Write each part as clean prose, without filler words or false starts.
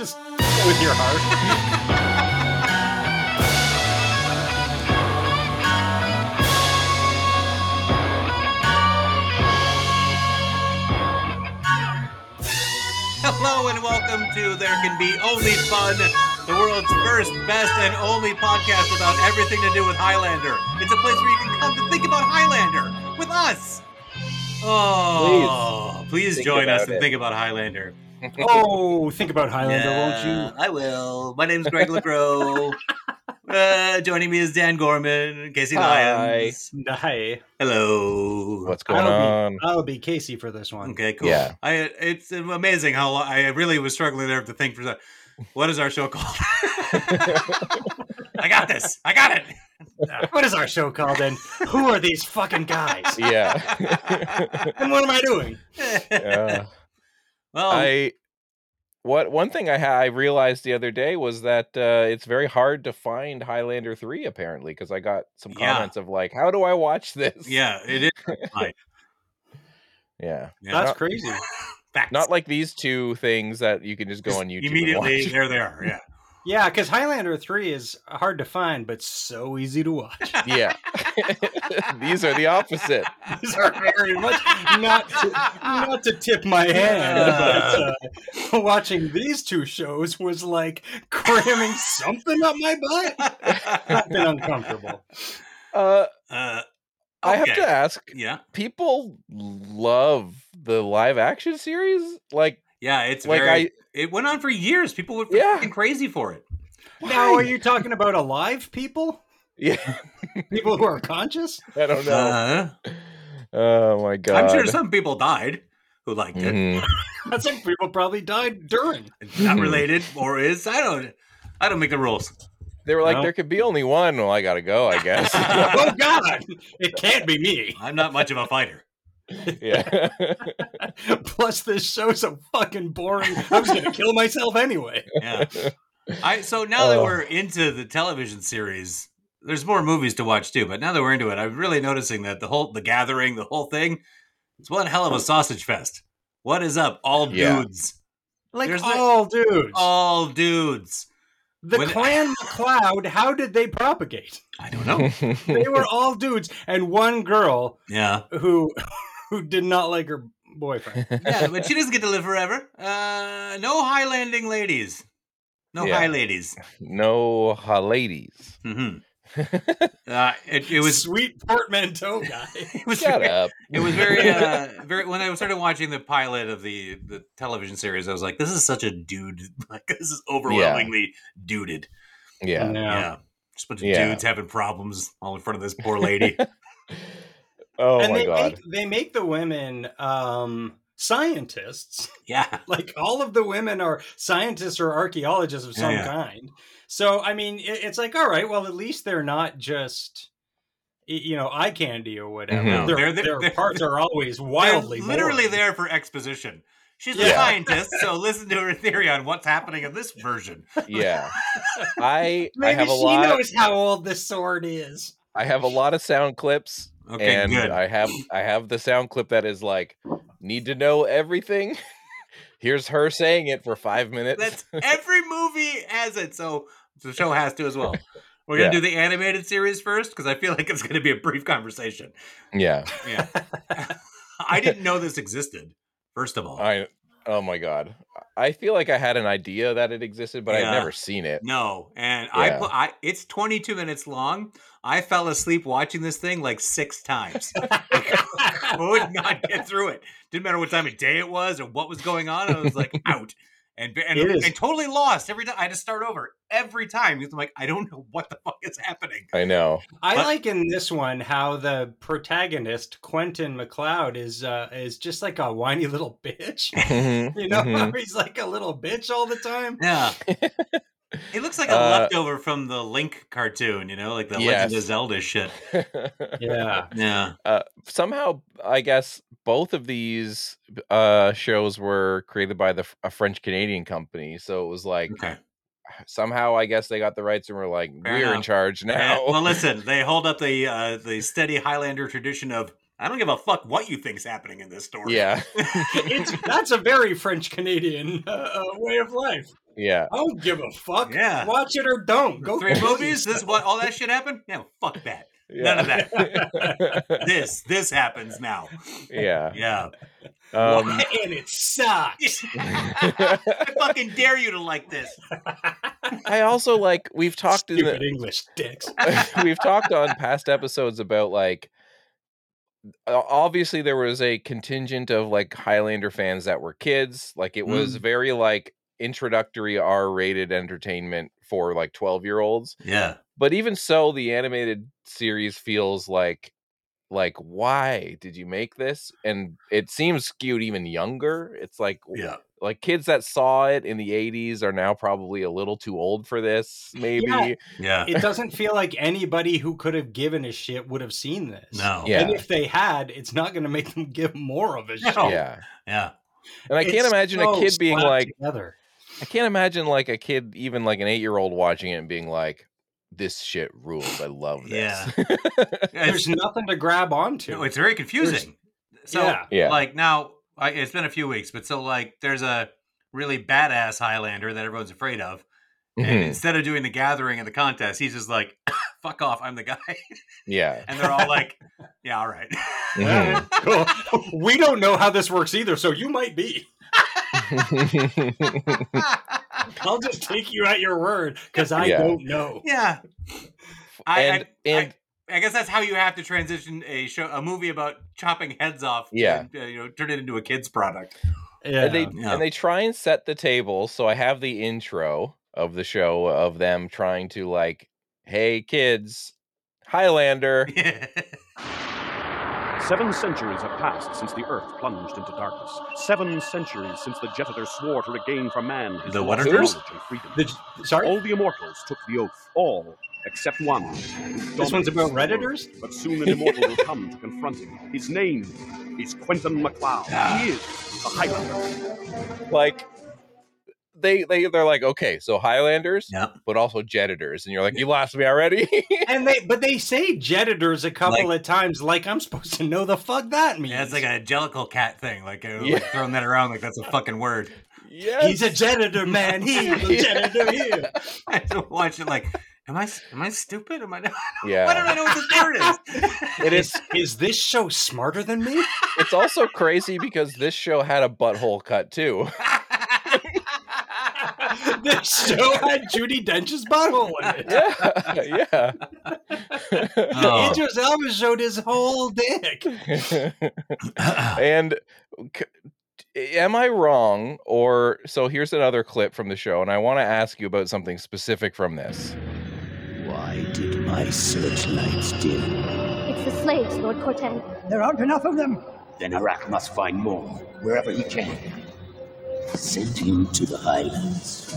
Just go with your heart. Hello and welcome to There Can Be Only Fun, the world's first, best, and only podcast about everything to do with Highlander. It's a place where you can come to think about Highlander with us. Oh, please join us and think about Highlander. Oh, think about Highlander, won't you? I will. My name's Greg LeGros. Joining me is Dan Gorman, Casey Lyons. Hi. Hello. What's going on? I'll be Casey for this one. Okay, cool. Yeah. It's amazing how I really was struggling there to think for that. What is our show called? I got this. I got it. What is our show called, and who are these fucking guys? Yeah. And what am I doing? Well, one thing I realized the other day was that it's very hard to find Highlander 3 apparently, because I got some comments of like, how do I watch this? yeah, it is. Fine. Yeah. That's crazy. Facts. Not like these two things that you can just go on YouTube Immediately, and watch. there they are. Yeah. Yeah, because Highlander 3 is hard to find, but so easy to watch. Yeah. These are the opposite. These are very much not to tip my hand, but watching these two shows was like cramming something up my butt. Something uncomfortable. I have to ask, Yeah. people love the live action series? Like, Yeah, it's Like very. It went on for years. People were Yeah. fucking crazy for it. Now, are you talking about alive people? yeah, People who are conscious? I don't know. Oh my god. I'm sure some people died who liked it. Mhm. Some people probably died during. Not related or is. I don't make the rules. They were like, No. there could be only one. Well, I gotta go, I guess. Oh God! It can't be me. I'm not much of a fighter. Yeah. Plus, this show's so fucking boring. I was gonna kill myself anyway. Yeah. So now that Oh. we're into the television series, there's more movies to watch too. But now that we're into it, I'm really noticing that the gathering, the whole thing, it's one hell of a sausage fest. What is up, all Yeah. dudes? Like There's all dudes. All dudes. The when- Clan McLeod. How did they propagate? I don't know. They were all dudes, and one girl Yeah. who did not like her boyfriend. Yeah, but she doesn't get to live forever. No high landing ladies. No Yeah. high ladies. No ladies. Mm-hmm. It was Sweet portmanteau guy. it was Shut very, up. It was very very. When I started watching the pilot of the television series, I was like, "This is such a dude. Like this is overwhelmingly duded." Yeah. Yeah, just a bunch of Yeah. dudes having problems all in front of this poor lady. Oh And my god. they make the women scientists. Yeah, Like all of the women are scientists or archaeologists of some Yeah. kind. So I mean, it's like, all right, well, at least they're not just eye candy or whatever. Mhm. No, Their parts are always they're wildly literally boring. there for exposition. She's a Yeah. scientist, so listen to her theory on what's happening in this version. Yeah. I Maybe have a she lot knows how old the sword is. I have a lot of sound clips. Okay, and good. I have the sound clip that is like, need to know everything. Here's her saying it for 5 minutes. That's every movie has it, so the show has to as well. We're gonna Yeah. do the animated series first because I feel like it's gonna be a brief conversation. Yeah. Yeah, I didn't know this existed. First of all, Oh my god. I feel like I had an idea that it existed, but Yeah. I'd never seen it. no, and Yeah. it's 22 minutes long. I fell asleep watching this thing like 6 times. I would not get through it. Didn't matter what time of day it was or what was going on. I was like out and It is. totally lost every time. I had to start over every time because I'm like, I don't know what the fuck is happening. I know. I But- like in this one how the protagonist Quentin McLeod is just like a whiny little bitch. Mhm, You know, mhm. he's like a little bitch all the time. Yeah. It looks like a leftover from the Link cartoon, like the Legend of Yes. Zelda shit. Yeah. Yeah. Somehow, I guess both of these shows were created by a French Canadian company, so it was like Okay. somehow I guess they got the rights and were like, Fair we're in enough. charge now. Well, listen, they hold up the steady Highlander tradition of I don't give a fuck what you think's happening in this story. Yeah. That's a very French Canadian way of life. Yeah. I don't give a fuck. Yeah. Watch it or don't. Go 3 kill movies. This what all that shit happened. Yeah, fuck that. None of that. This happens now. Yeah. Yeah. and it sucks. I fucking dare you to like this. I also like we've talked Stupid English dicks. we've talked on past episodes about like obviously there was a contingent of like Highlander fans that were kids. Like it was very like introductory R-rated entertainment for like 12-year-olds. Yeah. But even so, the animated series feels like why did you make this? And it seems skewed even younger. It's like kids that saw it in the 80s are now probably a little too old for this, maybe. Yeah. It doesn't feel like anybody who could have given a shit would have seen this. No. Yeah. And if they had, it's not going to make them give more of a shit. Yeah. Yeah. And I can't imagine a kid being like, together. I can't imagine like a kid, even like an 8-year-old watching it and being like, this shit rules. I love this. Yeah. There's nothing to grab onto. No, it's very confusing. So, Yeah. like now, it's been a few weeks, but so like there's a really badass Highlander that everyone's afraid of. And instead of doing the gathering and the contest, he's just like, fuck off, I'm the guy. Yeah. And they're all like, yeah, all right. Cool. We don't know how this works either, so you might be. I'll just take you at your word because I don't know. Yeah. And I guess that's how you have to transition a movie about chopping heads off. Yeah. And, turn it into a kid's product. Yeah. And they try and set the table. So I have the intro of the show of them trying to like, hey kids, Highlander. 7 centuries have passed since the Earth plunged into darkness. 7 centuries since the Jetitor swore to regain for man his The lost Whatiters? knowledge and freedom. Sorry? All the immortals took the oath. All except one. This one's about Redditors? But soon an immortal will come to confront him. His name is Quentin MacLeod. He is the Highlander. Like they're like, okay, so Highlanders, Yep. but also Jetitors, and you're like, you lost me already. But they say Jetitors a couple of times, like I'm supposed to know the fuck that means. Yeah, it's like a Jellicle cat thing, like throwing that around like that's a fucking word. Yes. He's a janitor, man. He's a janitor here. I have to watch it like, am I stupid? Am I not? Yeah. Why don't I know what this word is? It is. Is this show smarter than me? It's also crazy because this show had a butthole cut too. This show had Judi Dench's butthole in it. Yeah. Idris Elba showed his whole dick. And am I wrong? Or so here's another clip from the show, and I want to ask you about something specific from this. Why did my searchlights dim? It's the slaves, Lord Corten. There aren't enough of them. Then Arak must find more, wherever he can. Send him to the Highlands.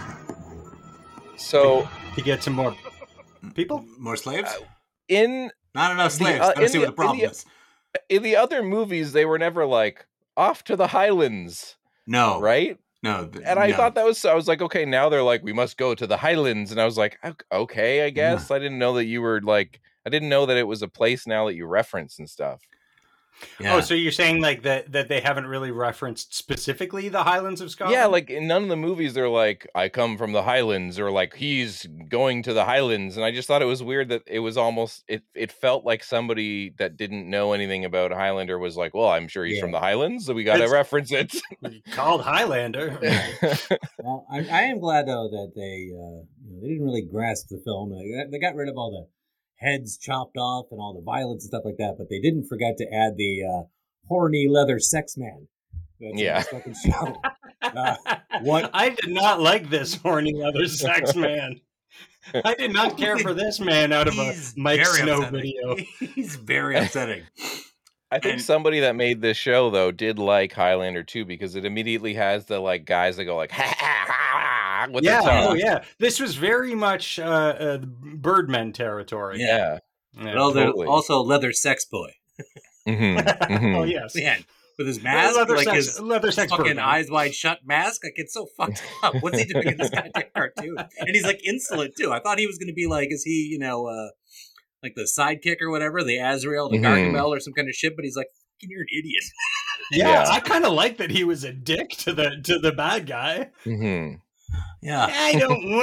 So to get some more people? More slaves? Not enough slaves. Let's see what the problem is. In the other movies, they were never like, off to the Highlands. No. Right? No. And I thought that was, I was like, okay, now they're like, we must go to the Highlands. And I was like, okay, I guess. I didn't know that you were like, I didn't know that it was a place now that you reference and stuff. Yeah. Oh, so you're saying like that they haven't really referenced specifically the Highlands of Scotland? Yeah, like in none of the movies they're like, I come from the Highlands, or like he's going to the Highlands. And I just thought it was weird that it was almost it felt like somebody that didn't know anything about Highlander was like, well, I'm sure he's from the Highlands, so we gotta reference it. Called Highlander. Well, I am glad though that they didn't really grasp the film. They got rid of all the heads chopped off and all the violence and stuff like that, but they didn't forget to add the horny leather sex man. That's fucking show. What? I did not like this horny leather sex man. I did not care for this man out of a Mike Snow video. He's very upsetting. I think somebody that made this show though did like Highlander too, because it immediately has the like guys that go like ha ha ha with their tongue. Oh yeah, this was very much Birdmen territory. Yeah. Well, totally. Also leather sex boy. Oh yes, man, with his mask, leather sex fucking Birdman. Eyes wide shut mask. Like it's so fucked up. What's he doing in this goddamn cartoon? And he's like insolent too. I thought he was going to be like, is he like the sidekick or whatever, the Azrael, the Gargamel or some kind of shit? But he's like, you're an idiot. Yeah, I kind of like that he was a dick to the bad guy. Yeah. I don't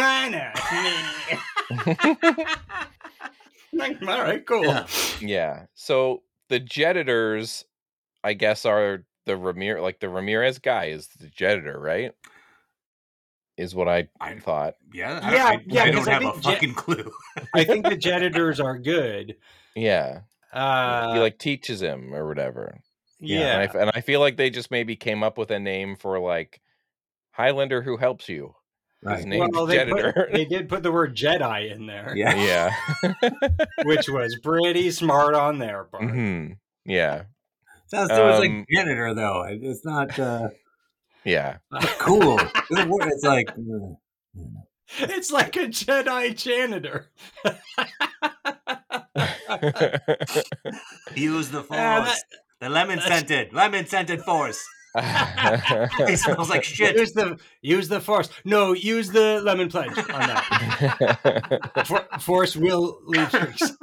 wanna. Like, all right, cool. Yeah. Yeah. So the Jettitors, I guess, are the Ramirez guy is the Jettitor, right? Is what I thought. Yeah. Yeah, I don't because I have a think fucking clue. I think the Jettitors are good. Yeah. He Like teaches him or whatever. yeah. And I feel like they just maybe came up with a name for like Highlander who helps you. His name's Jettitor. They did put the word Jedi in there. Yeah. Which was pretty smart on their part. Mm-hmm. Yeah. Sounds too much like janitor, though. It's not yeah. cool. It's like it's like a Jedi janitor. Use the force. The lemon scented force. It smells like shit. Use the force. No, use the lemon pledge on that. Force will leave tricks.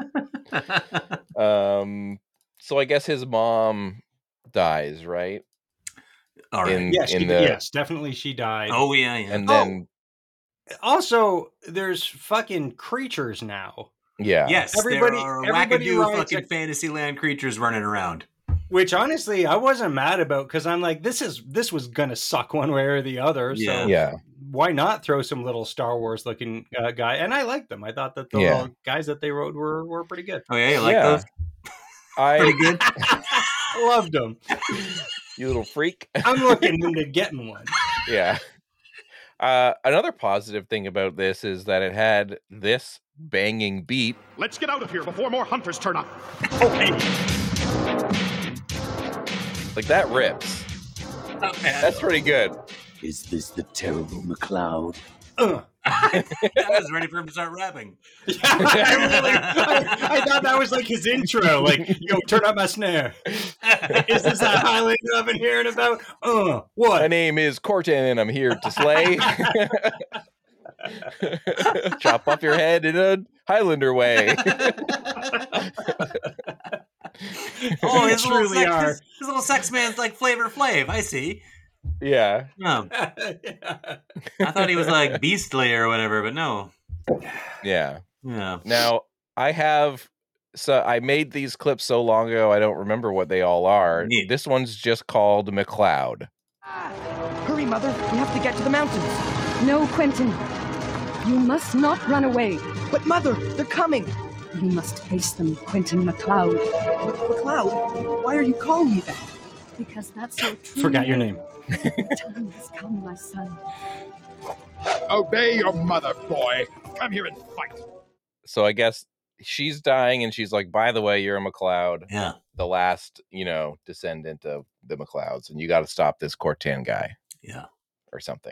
So I guess his mom dies, right? All right. Yes, definitely she died. Oh yeah. And then also there's fucking creatures now. Yeah. Yes, everybody wackadoo fucking Fantasyland creatures running around. Which honestly, I wasn't mad about because I'm like, this was gonna suck one way or the other. So why not throw some little Star Wars looking guy? And I liked them. I thought that the little guys that they wrote were pretty good. Oh yeah, you like those? Pretty good. I loved them. You little freak. I'm looking into getting one. Yeah. Another positive thing about this is that it had this banging beat. Let's get out of here before more hunters turn up. Okay. Like that rips. That's pretty good. Is this the terrible McLeod? I was ready for him to start rapping. Yeah, I thought that was like his intro. Like, yo, turn up my snare. Is this that Highlander I've been hearing about? What? My name is Cortan and I'm here to slay. Chop off your head in a Highlander way. Oh, his little sex man's like Flavor Flav. I see. Yeah. No. I thought he was like Beastly or whatever, but no. Yeah. Yeah. Now, I made these clips so long ago, I don't remember what they all are. Neat. This one's just called McLeod. Hurry, Mother. We have to get to the mountains. No, Quentin. You must not run away. But, Mother, they're coming. You must face them, Quentin McLeod. McLeod? Why are you calling me that? Because that's so true. Forgot your name. The time has come, my son. Obey your mother, boy. Come here and fight. So I guess she's dying and she's like, by the way, you're a McLeod. Yeah. The last, descendant of the McLeods, and you got to stop this Cortan guy. Yeah. Or something.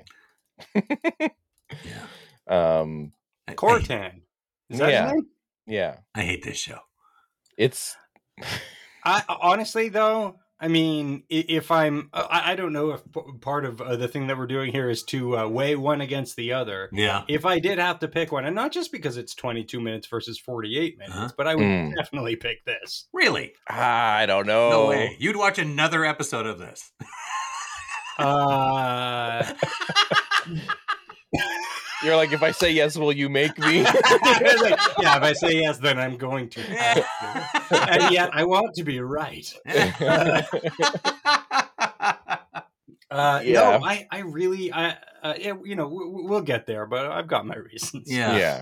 Yeah. Cortan. Is that his name? Yeah. I hate this show. It's I honestly though, I mean, if I don't know if part of the thing that we're doing here is to weigh one against the other. Yeah. If I did have to pick one, and not just because it's 22 minutes versus 48 minutes, but I would definitely pick this. Really? I don't know. No way. You'd watch another episode of this. You're like, if I say yes, will you make me? Like, yeah, if I say yes, then I'm going to. And yet, I want to be right. No, I really, we'll get there, but I've got my reasons. Yeah.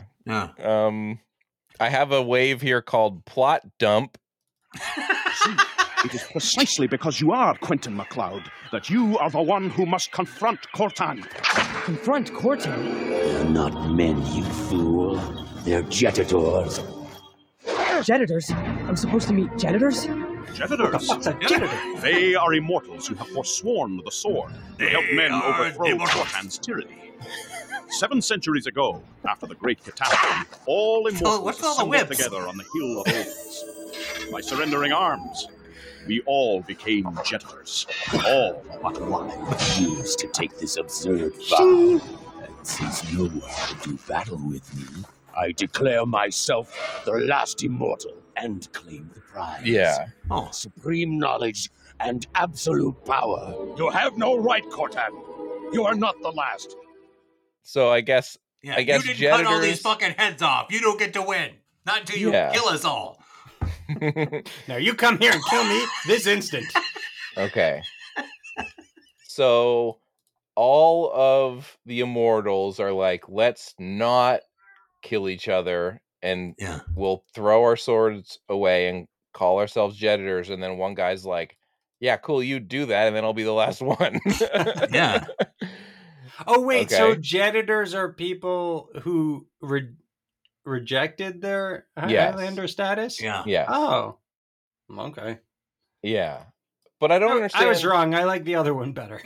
I have a wave here called Plot Dump. It is precisely because you are Quentin McLeod that you are the one who must confront Cortan. Confront Cortan? They're not men, you fool. They're Jettitors. Jettitors? I'm supposed to meet Jettitors? Jettitors? They are immortals who have forsworn the sword to help men overthrow Cortan's tyranny. 7 centuries ago, after the Great Catastrophe, all immortals assembled together on the Hill of Olds. By surrendering arms, we all became Jettitors. All but one. Refuse to take this absurd vow. And since no one will do battle with me, I declare myself the last immortal and claim the prize. Yeah. Supreme knowledge and absolute power. You have no right, Cortan. You are not the last. So I guess Yeah, I guess you didn't cut all these Jettitors. fucking heads off. You don't get to win. Not until you Yeah. kill us all. Now you come here and kill me this instant. Okay. So all of the immortals are like, let's not kill each other, and Yeah. we'll throw our swords away and call ourselves Jettitors. And then one guy's like, yeah, cool, you do that, and then I'll be the last one. Yeah. Oh wait, so Okay. Jettitors are people who rejected their Yes. Highlander status? Yeah. Yeah. Oh. Okay. Yeah. But I don't understand. I was wrong. I like the other one better.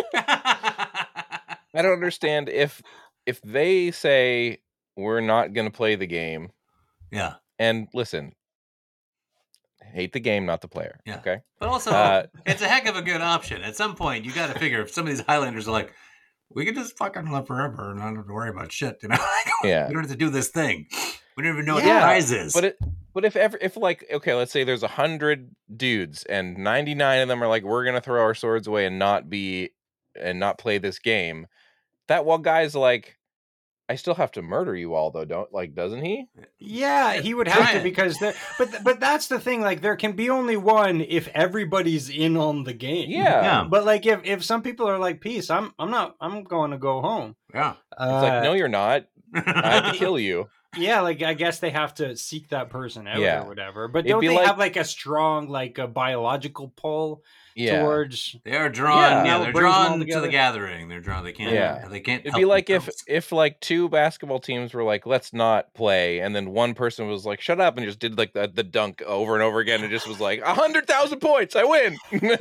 I don't understand if they say we're not going to play the game. Yeah. And listen, hate the game, not the player. Yeah. Okay. But also, it's a heck of a good option. At some point, you got to figure if some of these Highlanders are like, we can just fucking live forever and not have to worry about shit, you know? Yeah. We don't have to do this thing. We don't even know what the Yeah, prize is. But if like, okay, let's say there's 100 dudes and 99 of them are like, we're gonna throw our swords away and not play this game. That one guy's like, I still have to murder you all though, doesn't he? Yeah, he would have to because but that's the thing, like there can be only one if everybody's in on the game. Yeah. But like if some people are like, peace, I'm going to go home. Yeah. It's like, no, you're not. I have to kill you. Yeah, like I guess they have to seek that person out Yeah. or whatever. But It'd don't be they like- have like a strong like a biological pull Yeah. towards? They are drawn. Yeah. Yeah, Now they're it brings them all drawn to together. the gathering. They're drawn. They can't. Yeah. They can't. It'd help be like themselves. if like two basketball teams were like, let's not play, and then one person was like, shut up, and just did like the dunk over and over again, and just was like 100,000 points, I win.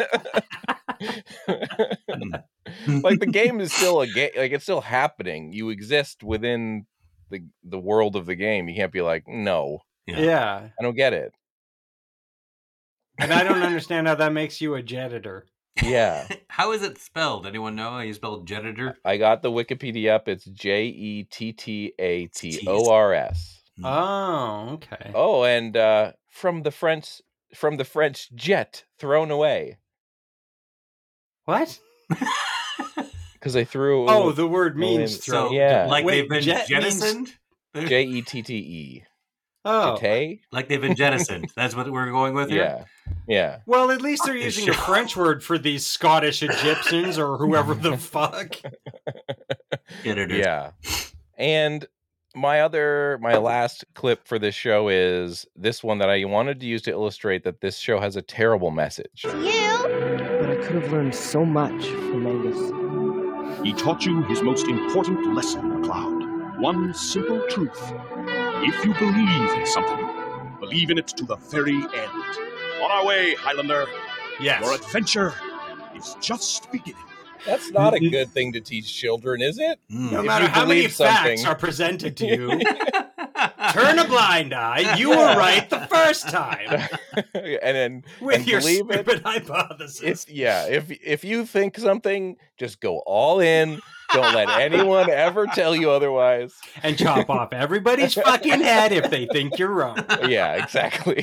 Like the game is still a game, like it's still happening. You exist within the world of the game. You can't be like, no, Yeah. I don't get it. And I don't understand how that makes you a Jettitor. Yeah. How is it spelled? Anyone know how you spell Jettitor? I got the Wikipedia up. It's Jettators. Oh, okay. Oh, and from the French jet, thrown away. What? Because they threw. Oh, the word means in- throw. So, Yeah. like Wait, they've been jet means- jettisoned? Jette. Oh. Jete? Like they've been jettisoned. That's what we're going with here? Yeah. Yeah. Well, at least they're Fuck this using a show. French word for these Scottish Egyptians or whoever the fuck. Jettitor. Yeah. And my last clip for this show is this one that I wanted to use to illustrate that this show has a terrible message. But I could have learned so much from Angus. He taught you his most important lesson, MacLeod. One simple truth. If you believe in something, believe in it to the very end. On our way, Highlander. Yes. Your adventure is just beginning. That's not a good thing to teach children, is it? No If matter you how many believe facts something- are presented to you, turn a blind eye. You were right the first time and then with and your believe it. stupid hypothesis. If you think something, just go all in. Don't let anyone ever tell you otherwise. And chop off everybody's fucking head if they think you're wrong. Yeah, exactly.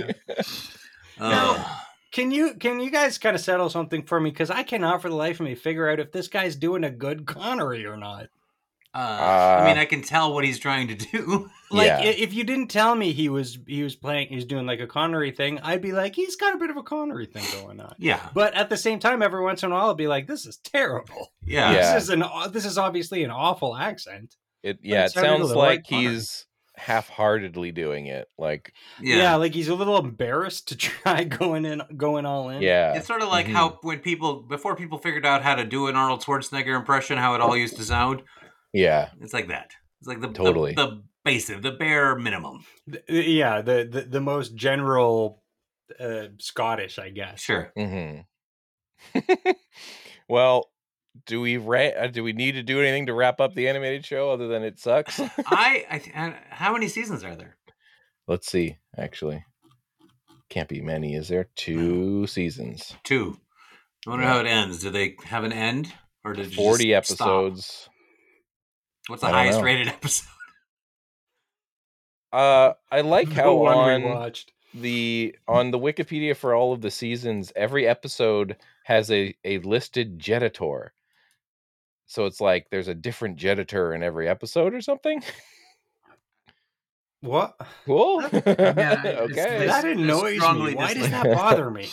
Can you guys kind of settle something for me? Because I cannot for the life of me figure out if this guy's doing a good Connery or not. I mean, I can tell what he's trying to do. Like, Yeah. if you didn't tell me he was doing like a Connery thing, I'd be like, he's got a bit of a Connery thing going on. Yeah. But at the same time, every once in a while, I'll be like, this is terrible. Yeah. Yeah. This is obviously an awful accent. It it sounded a sounds little like like Connery. he's half-heartedly doing it. Like, Yeah. Like he's a little embarrassed to try going all in. yeah. It's sort of like how before people figured out how to do an Arnold Schwarzenegger impression, how it all used to sound. Yeah. It's like that. It's like Totally. the basic, the bare minimum. Yeah, the most general Scottish, I guess. Sure. Mm-hmm. Well, do we need to do anything to wrap up the animated show other than it sucks? How many seasons are there? Let's see. Actually, can't be many. Is there 2 seasons? 2. I wonder how it ends. Do they have an end, or did it 40 just stop? episodes. What's the I don't highest know. rated episode? I like The how one we on watched. the Wikipedia for all of the seasons, every episode has a listed Jettitor. So it's like there's a different Jeditor in every episode or something. What? Cool. Yeah, Okay. That annoys me. Why does that bother me?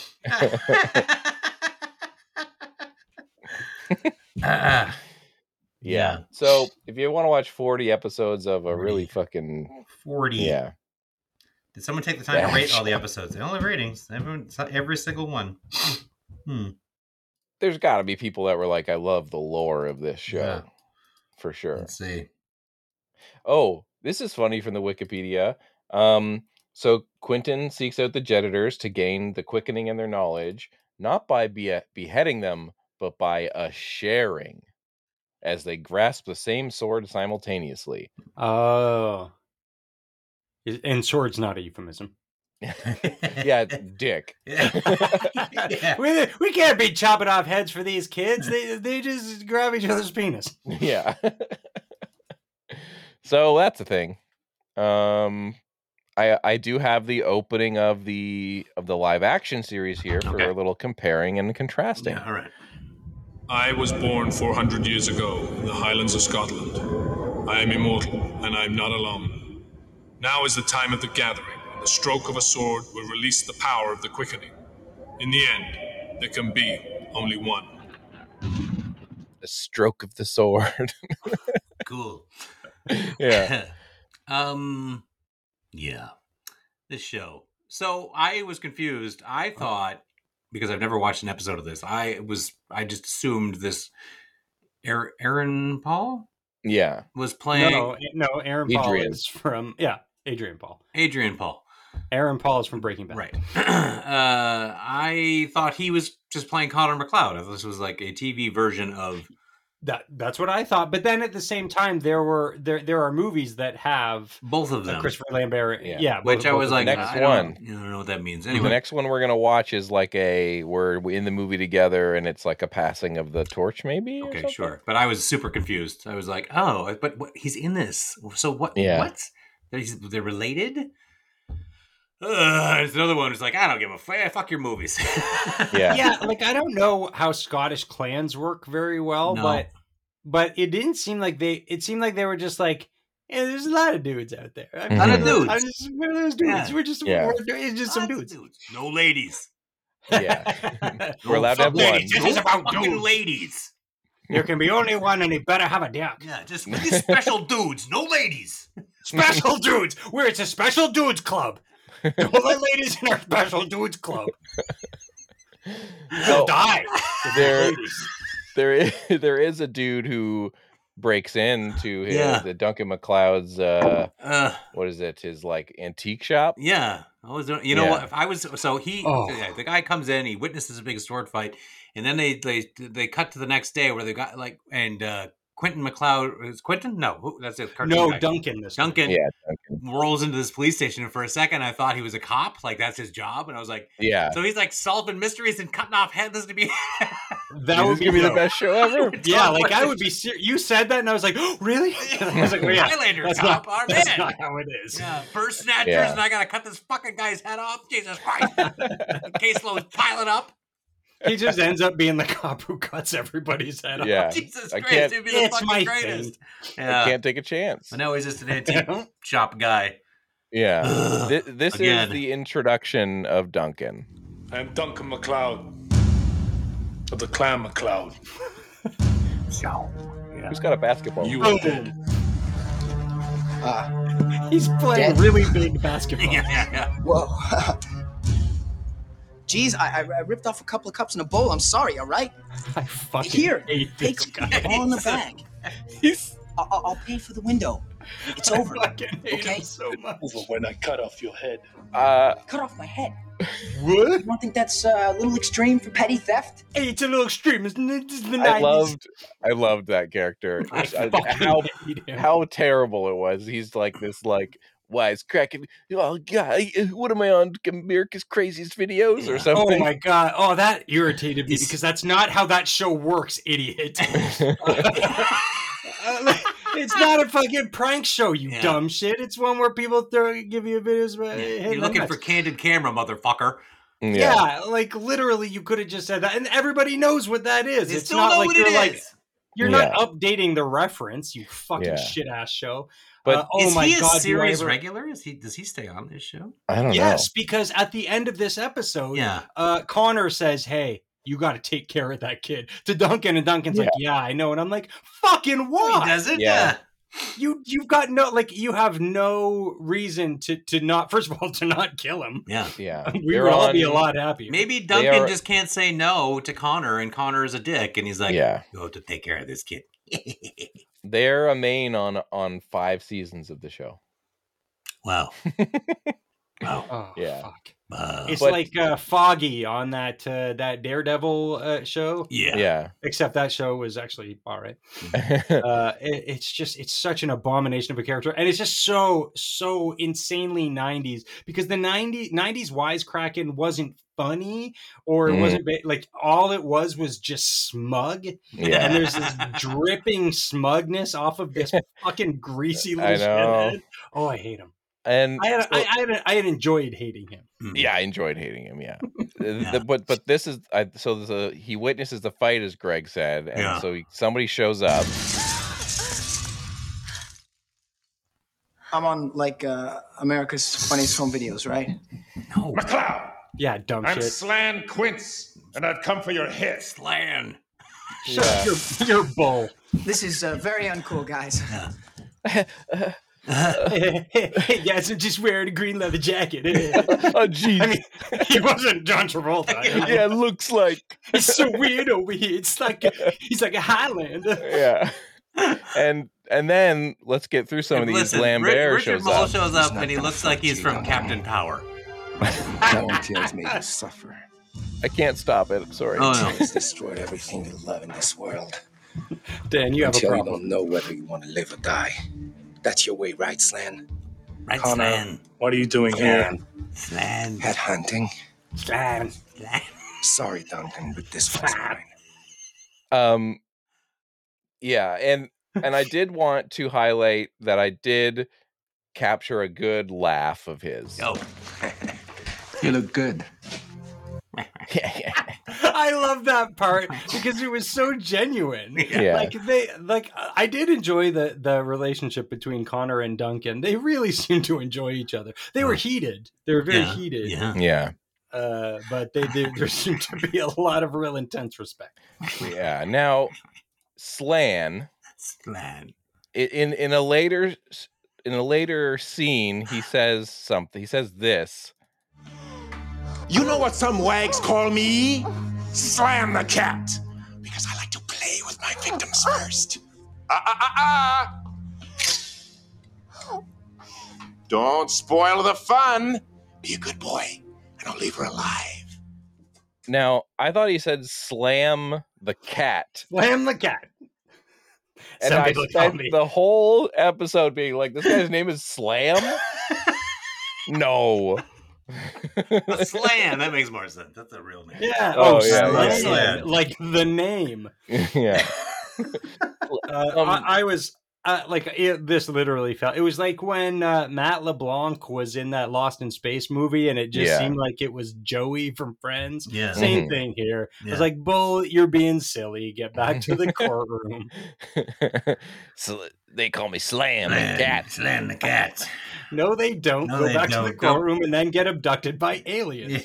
Yeah. So if you want to watch 40 episodes of a really fucking 40. Yeah. Did someone take the time to rate all the episodes? They all have ratings. Every single one. There's got to be people that were like, I love the lore of this show. Yeah. For sure. Let's see. Oh, this is funny from the Wikipedia. So Quentin seeks out the Jeditors to gain the quickening in their knowledge, not by beheading them, but by a sharing, as they grasp the same sword simultaneously. Oh. And sword's not a euphemism. Yeah, dick. Yeah. We can't be chopping off heads for these kids. They just grab each other's penis. Yeah. So that's a thing. I do have the opening of the live action series here for a little comparing and contrasting. Yeah, all right. I was born 400 years ago in the Highlands of Scotland. I am immortal, and I am not alone. Now is the time of the gathering, and the stroke of a sword will release the power of the quickening. In the end, there can be only one. The stroke of the sword. Cool. Yeah. Yeah. This show. So I was confused. I thought, because I've never watched an episode of this, I just assumed this Aaron Paul? Yeah. Was playing. No, Aaron Paul is from Adrian Paul. Adrian Paul. Aaron Paul is from Breaking Bad. Right. I thought he was just playing Connor McLeod. I thought this was like a TV version of That's what I thought. But then at the same time, there are movies that have both of them. Christopher Lambert. Yeah. Which I was like, next I one. don't know what that means. Anyway, The next one we're gonna watch is like we're in the movie together, and it's like a passing of the torch, maybe. Okay, sure. But I was super confused. I was like, oh, but he's in this. So what? Yeah. What? They're related? It's another one who's like, I don't give a fuck your movies. Yeah. Like I don't know how Scottish clans work very well, but it didn't seem like it seemed like they were just like, yeah, there's a lot of dudes out there. A lot of dudes. I'm just one of those dudes. Yeah. We're just it's just some dudes. No ladies. Yeah. We're allowed to have one. This is about fucking ladies. There can be only one, and he better have a dick. Yeah, just special dudes, no ladies. Special dudes. It's a special dudes club. Don't let ladies in our special dudes club. You'll die. There is a dude who breaks into the Duncan MacLeod's what is it? His like antique shop. Yeah. What? If I was the guy comes in, he witnesses a big sword fight, and then they cut to the next day where they got Quentin MacLeod is Quentin? No, that's it. No, guy. Duncan. Duncan. Yeah, Duncan rolls into this police station, and for a second, I thought he was a cop. Like that's his job, and I was like, yeah. So he's like solving mysteries and cutting off heads. This to be that would be the best show ever. Yeah, like I would be. You said that, and I was like, oh, really? I was like, well, yeah, Highlander cop. That's not how it is. Yeah, first snatchers, and I gotta cut this fucking guy's head off. Jesus Christ! Caseload's piling up. He just ends up being the cop who cuts everyth's head off. Yeah. Jesus Christ, it'd be the fucking greatest. Yeah. I can't take a chance. But no, he's just an antique shop guy. Yeah. This is the introduction of Duncan. I am Duncan MacLeod of the Clan MacLeod. Who's got a basketball? You are dead. He's playing really big basketball. Yeah. Whoa. Geez, I ripped off a couple of cups in a bowl. I'm sorry, all right? I fucking hate this guy. All in the bag. I'll pay for the window. It's over. I fucking hate him so much. Over when I cut off your head. Cut off my head? What? You don't think that's a little extreme for petty theft? Hey, it's a little extreme, isn't it? It's the 90s. I loved that character. How terrible it was. He's like this wisecracking, oh god, what am I on, America's Craziest Videos or something? Oh my god, that irritated me because that's not how that show works, idiot. It's not a fucking prank show, you dumb shit. It's one where people give you videos. You're looking for candid camera, motherfucker. Yeah, like literally, you could have just said that, and everybody knows what that is. They it's still not know like what you're it like. is. You're not updating the reference, you fucking shit ass show. But is he a series regular? Does he stay on this show? I don't know. Yes, because at the end of this episode, Connor says, "Hey, you got to take care of that kid," to Duncan, and Duncan's like, "Yeah, I know," and I'm like, "Fucking what?" He does it? Yeah. You've got you have no reason to not, first of all, to not kill him. Yeah. We would all be a lot happier. Maybe Duncan just can't say no to Connor, and Connor is a dick, and he's like, "You have to take care of this kid." They're a main on 5 seasons of the show. Wow. Oh, yeah. Fuck. It's like Foggy on that Daredevil show. Yeah. Except that show was actually all right. It's such an abomination of a character, and it's just so insanely 90s, because the 90s wisecracking wasn't funny, or it wasn't like, all it was just smug. Yeah. And there's this dripping smugness off of this fucking greasy little shithead. Oh, I hate him. And I had enjoyed hating him. Yeah, I enjoyed hating him. Yeah, but this is he witnesses the fight, as Greg said, and so somebody shows up. I'm on America's Funniest Home Videos, right? No. McLeod. Yeah, dumb I'm shit. Slan Quince, and I've come for your head. Slan. Shut up, your bull. This is very uncool, guys. Yes, I'm just wearing a green leather jacket. Oh, geez. I mean, he wasn't John Travolta. Yeah, it looks like. It's so weird over here. It's like he's like a Highlander. Yeah. And then let's get through some of these. Lambert Richard Mole shows up, and he looks like he's from Captain Power. No one tells me to suffer. I can't stop it. I'm sorry. Oh, no. It's destroyed everything you love in this world. Dan, you have a problem. You don't know whether you want to live or die. That's your way, right, Slan? Right, Connor, Slan. what are you doing here? Slan. Head hunting. Slan. Sorry, Duncan, but this one's mine. Yeah, and I did want to highlight that I did capture a good laugh of his. Oh. You look good. I love that part because it was so genuine. Yeah. I did enjoy the relationship between Connor and Duncan. They really seemed to enjoy each other. They were heated. They were very heated. Yeah. But there seemed to be a lot of real intense respect. Yeah. Now, Slan. In a later scene, he says something. He says this. You know what some wags call me? Slam the cat. Because I like to play with my victims first. Don't spoil the fun. Be a good boy, and I'll leave her alive. Now, I thought he said slam the cat. Slam the cat. And I spent the whole episode being like, this guy's name is Slam? No. Slan, that makes more sense. That's a real name. Yeah. Slan. Like the name. Yeah. I was this literally felt. It was like when Matt LeBlanc was in that Lost in Space movie, and it just seemed like it was Joey from Friends. Yeah. Same thing here. I was like, "Bull, you're being silly. Get back to the courtroom." So they call me Slam the cat. Slam the cat. No, they don't. Go back to the courtroom and then get abducted by aliens.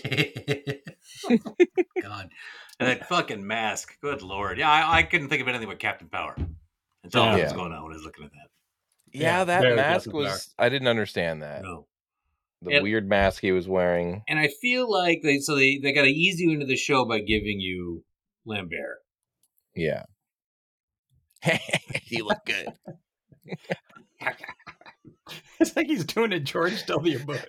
God. And that fucking mask. Good Lord. Yeah, I couldn't think of anything but Captain Power. That's all that was going on when I was looking at that. Yeah, that mask was... I didn't understand that. No. The weird mask he was wearing. And I feel like they got to ease you into the show by giving you Lambert. Yeah. He looked good. It's like he's doing a George W. Bush.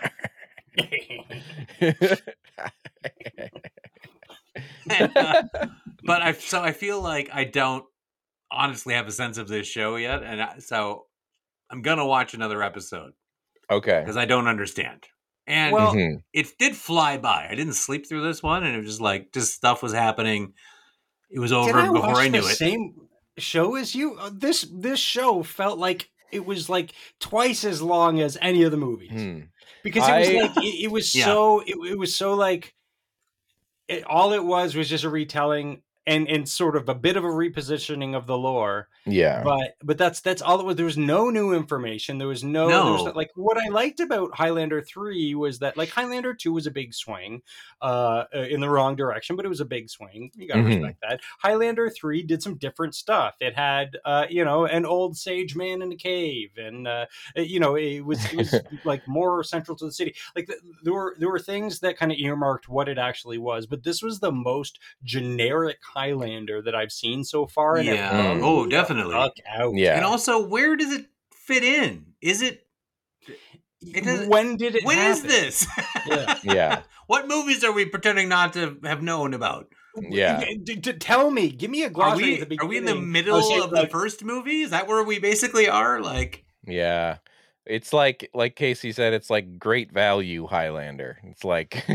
But I feel like I don't honestly have a sense of this show yet, and so I'm gonna watch another episode. Okay. Because I don't understand. And it did fly by. I didn't sleep through this one, and it was just like stuff was happening. It was over before I knew it. Same show as you. This show felt like it was like twice as long as any of the movies because it was so like all it was just a retelling and sort of a bit of a repositioning of the lore. Yeah. But that's all it was. There was no new information. There was no. Like what I liked about Highlander 3 was that like Highlander 2 was a big swing in the wrong direction, but it was a big swing. You got to respect that. Highlander 3 did some different stuff. It had an old sage man in a cave, and it was like more central to the city. Like there were things that kind of earmarked what it actually was, but this was the most generic Highlander that I've seen so far. And definitely. Out. Yeah. And also, where does it fit in? Is it? When did it? When happen? is this? Yeah. What movies are we pretending not to have known about? Yeah. Tell me. Give me a glossary at the beginning. Are we in the middle of the first movie? Is that where we basically are? Like. Yeah. It's like Casey said, it's like great value Highlander. It's like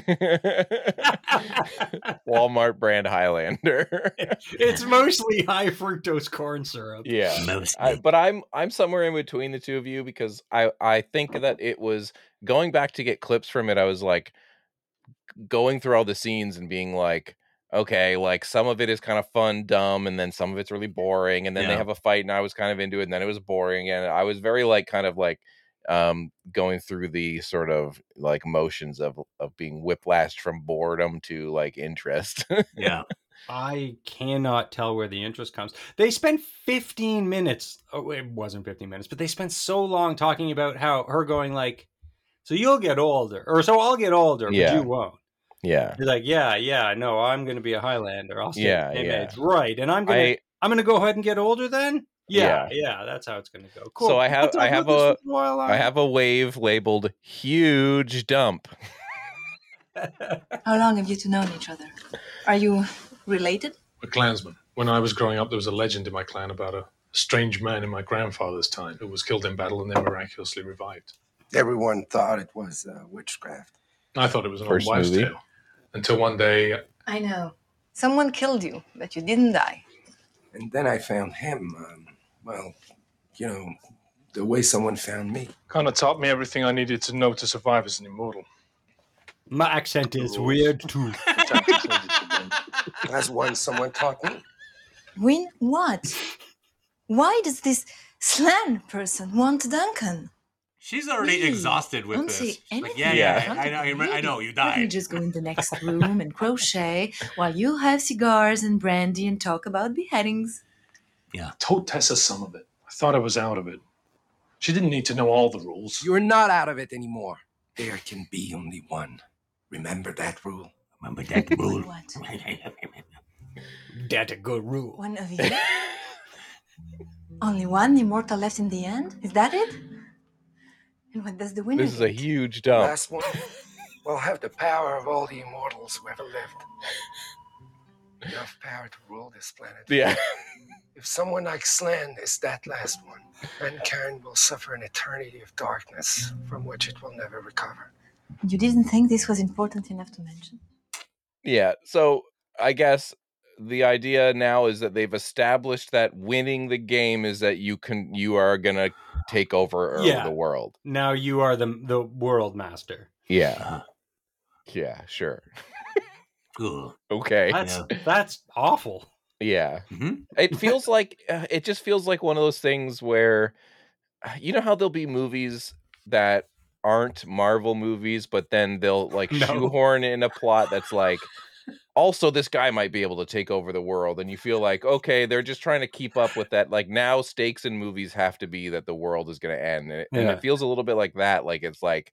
Walmart brand Highlander. It's mostly high fructose corn syrup. Yeah, but I'm somewhere in between the two of you because I think that it was going back to get clips from it. I was like going through all the scenes and being like, okay, like some of it is kind of fun, dumb, and then some of it's really boring, and then they have a fight, and I was kind of into it, and then it was boring, and I was very like kind of like going through the sort of like motions of being whiplashed from boredom to like interest. Yeah. I cannot tell where the interest comes. They spent 15 minutes. Oh, it wasn't 15 minutes, but they spent so long talking about how her going like, so you'll get older, or so I'll get older, but you won't. Yeah. You're like, yeah, no, I'm going to be a Highlander. I'll stay image. Right. And I'm going to go ahead and get older then. Yeah, that's how it's going to go. Cool. So I have a wave labeled huge dump. How long have you two known each other? Are you related? We're clansmen. When I was growing up, there was a legend in my clan about a strange man in my grandfather's time who was killed in battle and then miraculously revived. Everyone thought it was witchcraft. I thought it was an old wives' tale. Until one day... I know. Someone killed you, but you didn't die. And then I found him. The way someone found me. Kind of taught me everything I needed to know to survive as an immortal. My accent is weird too. As one someone taught me. Win what? Why does this Slan person want Duncan? She's already exhausted with Don't this. say anything. I know, you died. Let me just go in the next room and crochet while you have cigars and brandy and talk about beheadings. Yeah. I told Tessa some of it. I thought I was out of it. She didn't need to know all the rules. You're not out of it anymore. There can be only one. Remember that rule? Remember that rule? What? That's a good rule. One of you? Only one immortal left in the end? Is that it? And what does the winner This is a huge dump. Last one will have the power of all the immortals who ever lived. Enough power to rule this planet. Yeah. If someone like Slan is that last one, then Karen will suffer an eternity of darkness from which it will never recover. You didn't think this was important enough to mention? Yeah, so I guess the idea now is that they've established that winning the game is that you are gonna take over the world. Now you are the world master. Yeah. Yeah, sure. Cool. Okay. That's awful. Yeah. Mm-hmm. It feels like it just feels like one of those things where you know how there'll be movies that aren't Marvel movies, but then they'll like shoehorn in a plot that's like, also this guy might be able to take over the world, and you feel like, okay, they're just trying to keep up with that. Like now stakes in movies have to be that the world is going to end, and it feels a little bit like that. Like it's like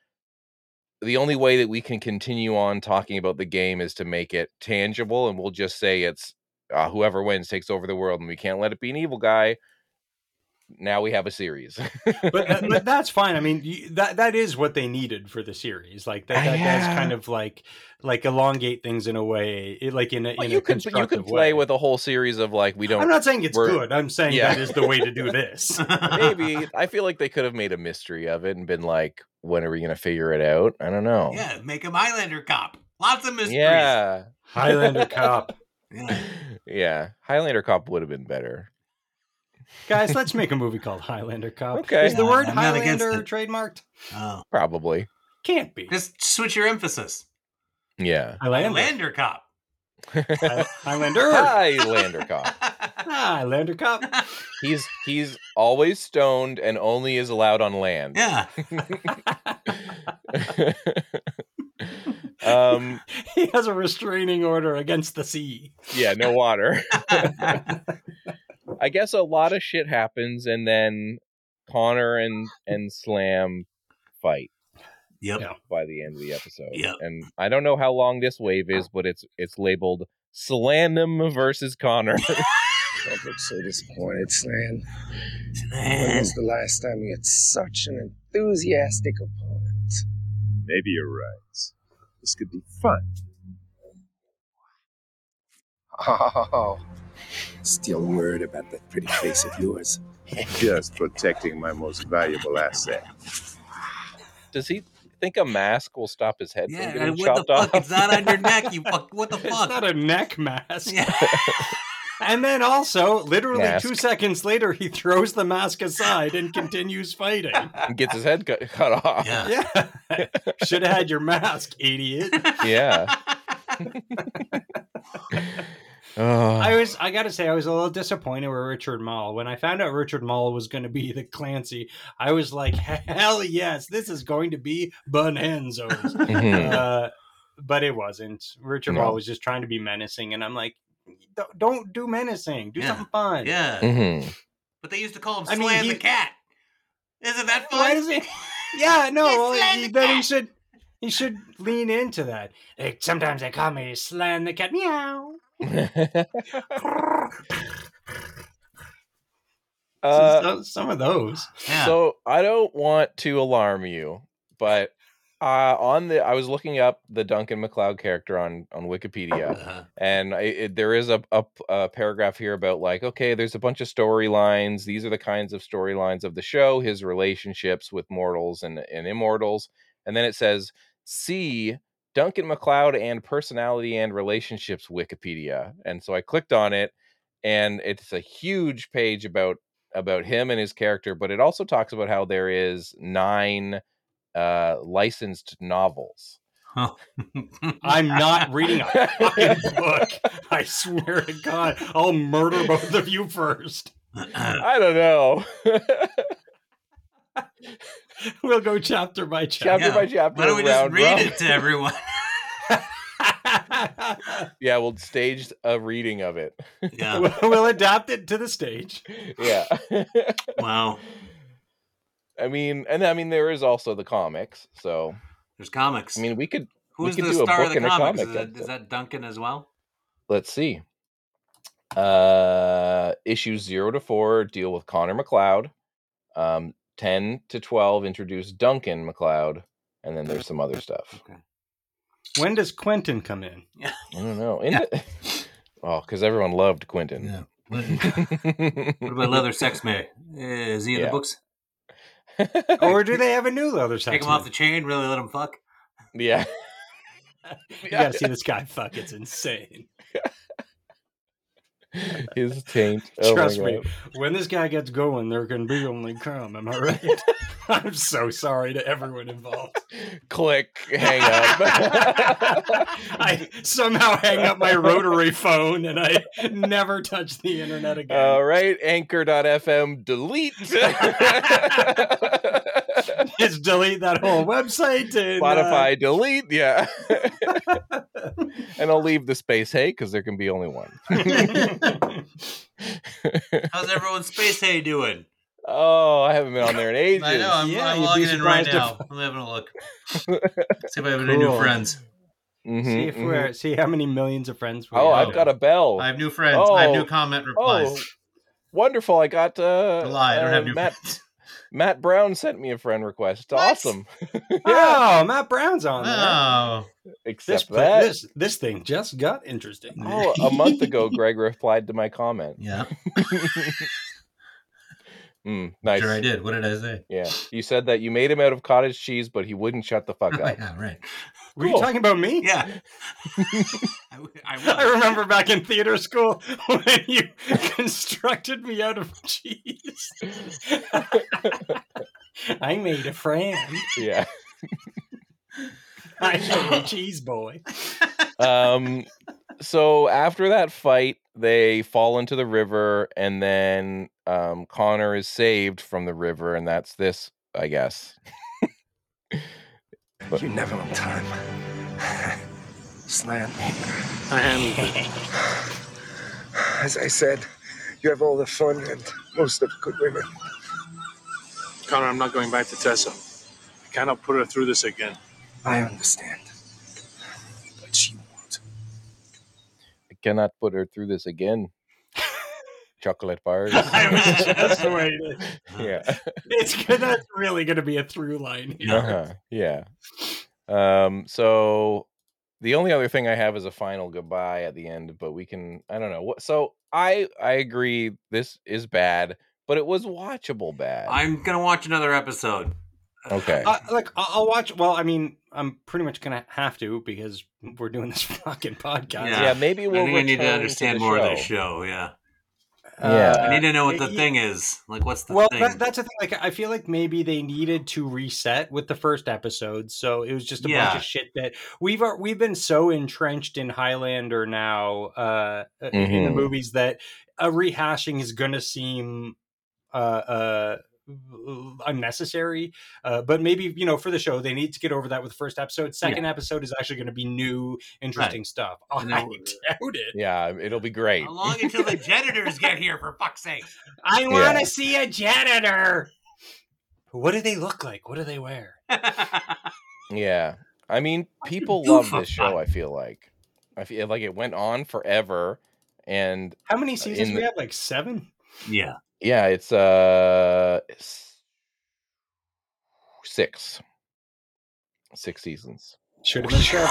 the only way that we can continue on talking about the game is to make it tangible, and we'll just say it's whoever wins takes over the world, and we can't let it be an evil guy. Now we have a series. but that's fine. I mean, that is what they needed for the series. Like that does kind of like elongate things in a way, like in a constructive you could play with a whole series of like we don't. I'm not saying it's good. I'm saying that is the way to do this. Maybe I feel like they could have made a mystery of it and been like, when are we going to figure it out? I don't know. Yeah, make him Highlander Cop. Lots of mysteries. Yeah, Highlander Cop. Yeah, Highlander Cop would have been better. Guys, let's make a movie called Highlander Cop. Okay. Is the word Highlander trademarked? Oh. Probably. Can't be. Just switch your emphasis. Yeah. Highlander Cop. Highlander. Highlander Cop. Highlander Cop. He's always stoned and only is allowed on land. Yeah. He has a restraining order against the sea. Yeah, no water. I guess a lot of shit happens, and then Connor and Slam fight. Yep. By the end of the episode. Yep. And I don't know how long this wave is, but it's labeled Slanum versus Connor. I look so disappointed, Slan. When was the last time you had such an enthusiastic opponent? Maybe you're right. This could be fun. Oh, still worried about that pretty face of yours. Just protecting my most valuable asset. Does he think a mask will stop his head from Yeah, getting and what chopped the fuck? off? It's not on your neck, you fuck. What the fuck? It's not a neck mask. Yeah. And then also, literally Mask. 2 seconds later, he throws the mask aside and continues fighting. And gets his head cut off. Yeah. Should have had your mask, idiot. Yeah. Oh. I gotta say, I was a little disappointed with Richard Mall. When I found out Richard Mall was going to be the Clancy, I was like, hell yes, this is going to be bonanzos. Mhm. But it wasn't. Richard No. Mall was just trying to be menacing, and I'm like, don't do menacing. Do something fun. Yeah. Mhm. But they used to call him I mean, Slam he- the Cat. Isn't that fun? Why does he? Yeah, no. You Well, slammed the then cat. he should lean into that. Like, sometimes they call me Slam the Cat. Meow. Some of those. So I don't want to alarm you, but I was looking up the Duncan MacLeod character on Wikipedia, and there is a paragraph here about like, okay, there's a bunch of storylines. These are the kinds of storylines of the show, his relationships with mortals and immortals, and then it says, see Duncan MacLeod and personality and relationships Wikipedia, and so I clicked on it, and it's a huge page about him and his character, but it also talks about how there is 9 licensed novels. I'm not reading a fucking book. I swear to God, I'll murder both of you first. I don't know. We'll go chapter by chapter. Chapter by chapter. Why don't we just round read robin. it to everyone? Yeah, we'll stage a reading of it. Yeah. We'll adapt it to the stage. Yeah. Wow. I mean, there is also the comics. So there's comics. I mean, we could Who's do the a star book of the and a comics? comic. Is that Duncan as well? Let's see. Issues 0 to 4 deal with Connor MacLeod. 10 to 12 introduce Duncan MacLeod, and then there's some other stuff. Okay. When does Quentin come in? I don't know. Because everyone loved Quentin. Yeah. What about Leather Sex May? Is he in the books? Or do they have a new Leather Sex Take him off the chain, really let him fuck? Yeah. You gotta see this guy fuck. It's insane. His taint. Oh Trust my me, God. when this guy gets going, there can be only cum. Am I right? I'm so sorry to everyone involved. Click, hang up. I somehow hang up my rotary phone and I never touch the internet again. All right, Anchor.fm, delete. Just delete that whole website. And, Spotify, delete. Yeah. And I'll leave the space, hey, because there can be only one. How's everyone's Space Hay doing? Oh, I haven't been on there in ages. I know. I'm you'd logging be in right surprised now. I'm having a look. See if I have any new Cool. friends. See how many millions of friends we Oh, have. I've got a bell. I have new friends. I have new comment replies. Oh, wonderful. I got lie. I don't have new friends. Matt Brown sent me a friend request. Awesome. Oh, Matt Brown's on there. Oh. Except that. This thing just got interesting. Oh, a month ago, Greg replied to my comment. Yeah. Nice. Sure I did. What did I say? Yeah. You said that you made him out of cottage cheese, but he wouldn't shut the fuck up. Yeah, right. Were you talking about me? Yeah. I remember back in theater school when you constructed me out of cheese. I made a friend. Yeah. I made a cheese boy. So after that fight, they fall into the river, and then Connor is saved from the river, and that's this, I guess. But you're never on time. Slan. I handled it. As I said, you have all the fun and most of the good women. Connor, I'm not going back to Tessa. I cannot put her through this again. I understand. But she won't. I cannot put her through this again. Chocolate bars. I was just waiting. Yeah. That's really going to be a through line here. Yeah. So the only other thing I have is a final goodbye at the end, but we can, I don't know what. So I agree, this is bad, but it was watchable bad. I'm gonna watch another episode. Okay. I'll watch. Well, I mean, I'm pretty much gonna have to because we're doing this fucking podcast. Yeah, maybe we'll. I need to understand more of the show. Yeah. Yeah. I need to know what the thing is. Like, what's the thing? That's the thing. Like, I feel like maybe they needed to reset with the first episode, so it was just a bunch of shit that we've been so entrenched in Highlander now in the movies that a rehashing is gonna seem unnecessary, but maybe for the show they need to get over that with the first episode. Second episode is actually going to be new, interesting stuff. I doubt it. Yeah, it'll be great. How long until the janitors get here? For fuck's sake! I want to see a janitor. What do they look like? What do they wear? Yeah, I mean, people love this show. I feel like it went on forever. And how many seasons we have? Like 7. Yeah. Yeah, it's 6 seasons. Should have been 7.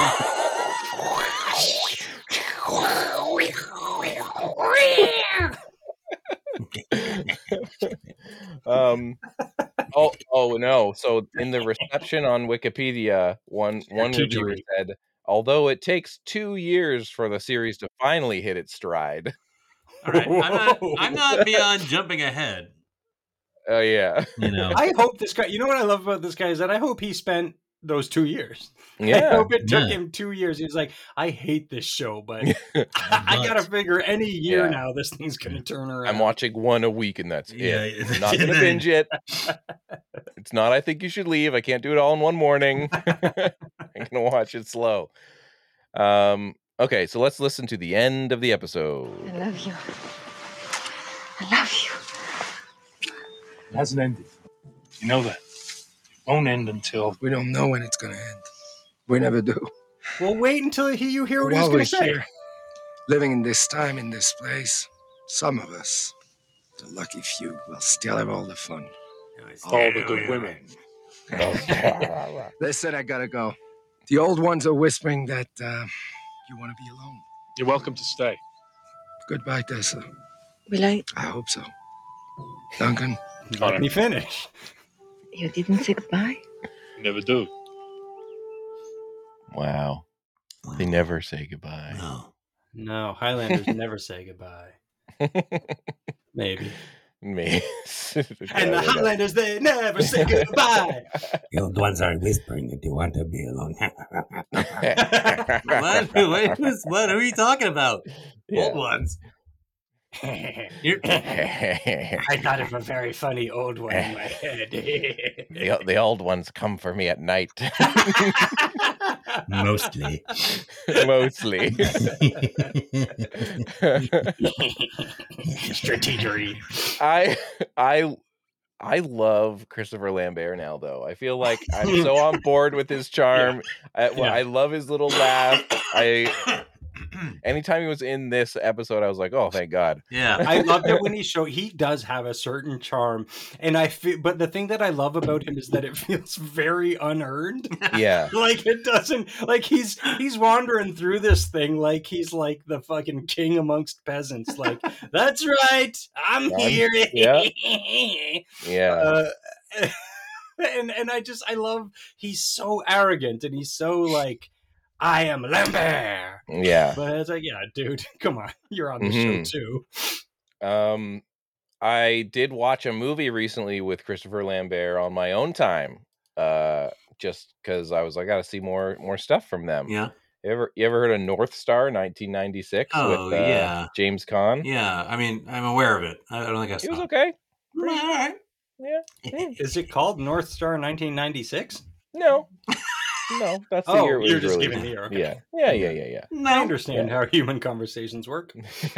Oh no. So in the reception on Wikipedia, one reviewer said, although it takes 2 years for the series to finally hit its stride. All right, I'm not beyond jumping ahead. Oh yeah. I hope this guy. You know what I love about this guy is that I hope he spent those 2 years. Yeah. I hope it took him 2 years. He was like, I hate this show, but I gotta figure any year now this thing's gonna turn around. I'm watching one a week and that's it. I'm not gonna binge it. It's not I think you should leave. I can't do it all in one morning. I'm gonna watch it slow. Okay, so let's listen to the end of the episode. I love you. I love you. It hasn't ended. You know that. It won't end until... We don't know when it's going to end. We never do. We'll wait until you hear what While he's going to say. Here, living in this time, in this place, some of us, the lucky few, will still have all the fun. All the good women. Listen, I gotta go. The old ones are whispering that you want to be alone. You're welcome to stay. Goodbye, Tessa. Will I? I hope so. Duncan. Let me finish. You didn't say goodbye? Never do. Wow. They never say goodbye. No, Highlanders never say goodbye. Maybe. And the Highlanders, they never say goodbye. The old ones are whispering that they want to be alone. What are you talking about? Old ones. I thought of a very funny old one in my head. The old ones come for me at night. Mostly. Strategery. I love Christopher Lambert now, though. I feel like I'm so on board with his charm. I love his little laugh. Anytime he was in this episode, I was like, "Oh, thank God!" Yeah, I love it when he does have a certain charm, and I feel. But the thing that I love about him is that it feels very unearned. Yeah, like it doesn't. Like he's wandering through this thing like he's like the fucking king amongst peasants. Like that's right, I'm here. Yeah. And I love. He's so arrogant, and he's so like. I am Lambert. Yeah. But it's like, yeah, dude, come on. You're on the show too. I did watch a movie recently with Christopher Lambert on my own time. Just because I was like, I gotta see more stuff from them. Yeah. You ever heard of North Star 1996 Oh, with yeah. James Caan? Yeah, I mean, I'm aware of it. I don't think I saw It was okay. All right. Yeah. Is it called North Star 1996? No. No, that's the year it was you're just released. giving the year. Okay. Yeah. I understand how human conversations work.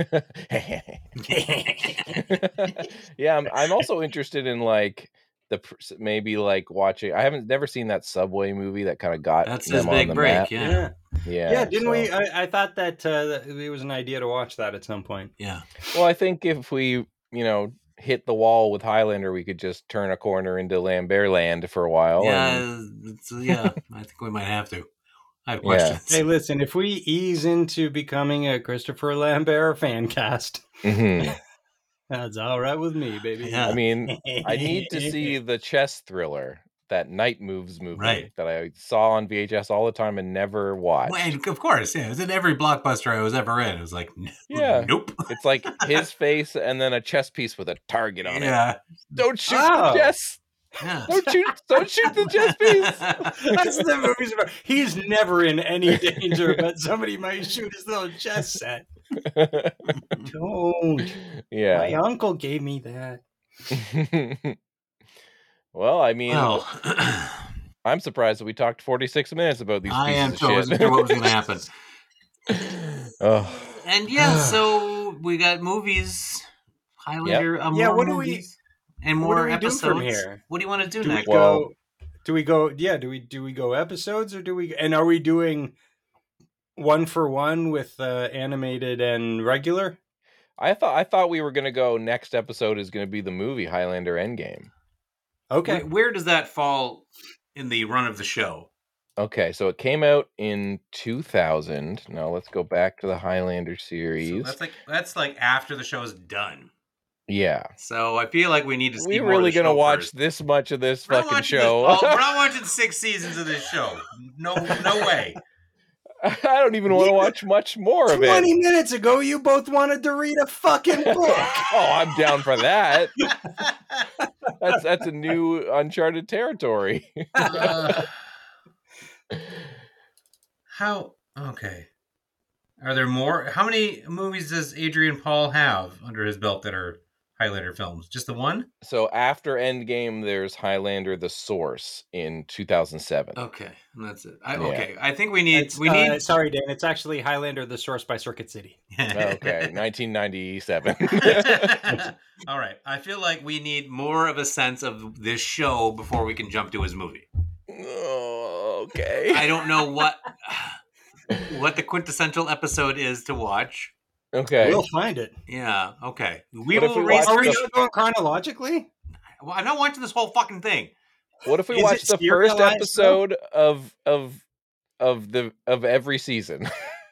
Yeah, I'm also interested in like maybe like watching. I haven't never seen that Subway movie that kind of got That's them his on big the break. map. Yeah. Yeah. Didn't so- we? I thought that it was an idea to watch that at some point. Yeah. Well, I think if we, hit the wall with Highlander, we could just turn a corner into Lambert Land for a while. Yeah, I think we might have to. I have questions. Hey, listen, if we ease into becoming a Christopher Lambert fan cast, that's all right with me, baby. I mean, I need to see the chess thriller, that Night Moves movie Right. that I saw on VHS all the time and never watched. Well, and of course, yeah. It was in every blockbuster I was ever in. It was like, Yeah. nope. It's like his face and then a chess piece with a target on Yeah. it. Don't shoot Oh. the chess. Yeah. Don't shoot the chess piece. That's the movie's about. He's never in any danger, but somebody might shoot his little chess set. Don't. Yeah. My uncle gave me that. Well, I mean, Well, I'm surprised that we talked 46 minutes about these I pieces am of too. I shit. wasn't sure what was going to happen. Oh. And yeah, so we got movies, Highlander, Yeah, more what do movies, and what more do we do episodes. from here? What do you want to do Do we next? go? Do we go? Yeah, do we go episodes or do we? And are we doing one for one with animated and regular? I thought we were going to go next episode is going to be the movie Highlander Endgame. Okay. Where does that fall in the run of the show? Okay, so it came out in 2000. Now let's go back to the Highlander So series. that's like after the show is done. Yeah. So I feel like we need to see We're more of really the going to show watch first. this much of this We're not fucking watching show. this- we're not watching 6 seasons of this show. No way. I don't even want to watch much more of 20 it. minutes ago, you both wanted to read a fucking book. Oh, I'm down for that. That's a new uncharted territory. How? Okay. Are there more? How many movies does Adrian Paul have under his belt that are Highlander films? Just the one? So after Endgame, there's Highlander: The Source in 2007. Okay, and that's it. Yeah. Okay, I think we need. It's, we need. sorry, Dan. It's actually Highlander: The Source by Circuit City. Okay, 1997. All right. I feel like we need more of a sense of this show before we can jump to his movie. Oh, okay. I don't know what the quintessential episode is to watch. Okay. We'll find it. Yeah. Okay. What if we research. Are we going chronologically? Well, I'm not watching this whole fucking thing. What if we Is watch it the first serialized, though? episode of every season?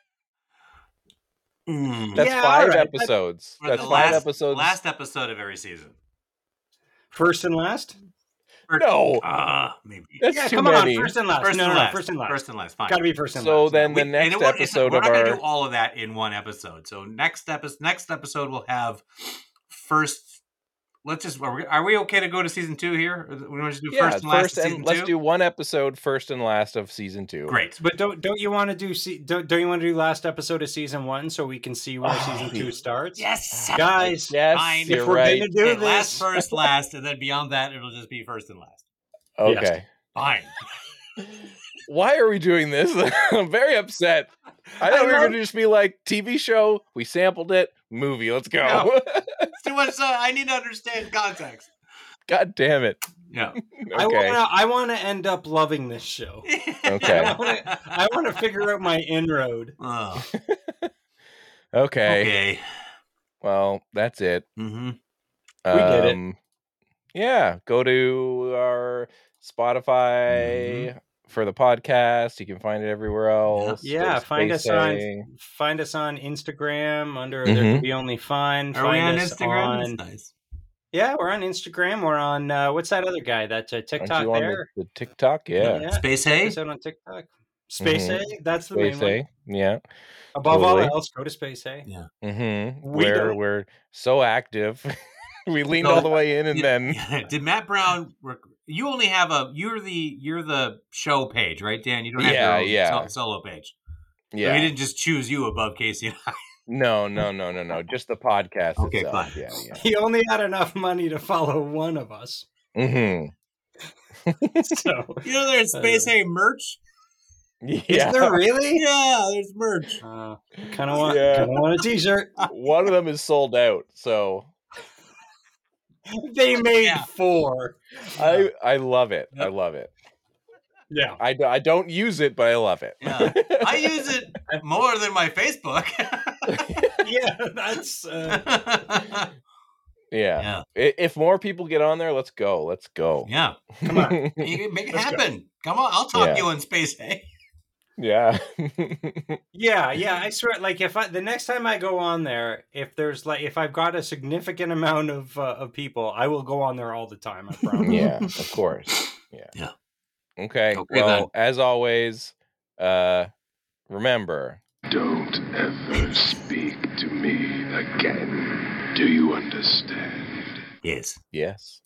That's Yeah, 5 all right, episodes. Or That's the 5 episodes. Last episode of every season. First and last? No. Maybe. That's Yeah, too come many. on, first and last. First no, and no, last. first and last. First and last. Fine. Got to be first and So last. then the And next it won't- episode we're of not going to our do all of that in one episode. So next episode will have first. Let's just. Are we okay to go to season 2 here? Or we want to just do first and last. Of season let's 2? do one episode first and last of season 2. Great. But don't you want to do don't you want to do last episode of season 1 so we can see where season 2 starts? Yes, guys. Yes, Fine. you're If we're right. gonna do Okay, last, this, first, last, and then beyond that, it'll just be first and last. Okay. Fine. Why are we doing this? I'm very upset. I thought we were going to just be like TV show. We sampled it. Movie. Let's go. No. It's too much. I need to understand context. God damn it. Yeah. Okay. I want to end up loving this show. Okay. I want to figure out my inroad. Oh. Okay. Okay. Well, that's it. Mm-hmm. We did it. Yeah. Go to our Spotify for the podcast. You can find it everywhere else. Yeah, Go find us Space on Instagram under Mhm. There Could Be Only Fun. Are we Find on us Instagram? on- That's nice. Yeah, we're on Instagram. We're on what's that other guy? That Aren't TikTok you on there. the TikTok? Yeah. Space Hay? Episode on TikTok. Space Mhm. A. That's the Space main A. one. Yeah. Above Totally. all else, go to Space A. Yeah. Mm-hmm. We don't. We're so active. We leaned all the way in and then Did Matt Brown? You only have you're the show page, right, Dan? You don't have Yeah, your own yeah. solo page. Yeah. So he didn't just choose you above Casey and I. No. Just the podcast Okay, itself. fine. Yeah. He only had enough money to follow one of us. Mm-hmm. So You know, there's Space Hay merch. Yeah. Is there really? Yeah, there's merch. Kind of want a T-shirt. One of them is sold out, so They made 4. I love it. I love it. Yeah. I don't use it, but I love it. Yeah. I use it more than my Facebook. Yeah, that's Yeah. If more people get on there, let's go. Let's go. Yeah. Come on. You can make it Let's go. happen. Come on, I'll talk you in Space Hay. Yeah. Yeah, I swear, like the next time I go on there, if I've got a significant amount of people, I will go on there all the time, I promise. Yeah, of course. Yeah. Okay, Okay, well, as always, remember, Don't ever speak to me again. Do you understand? Yes. Yes.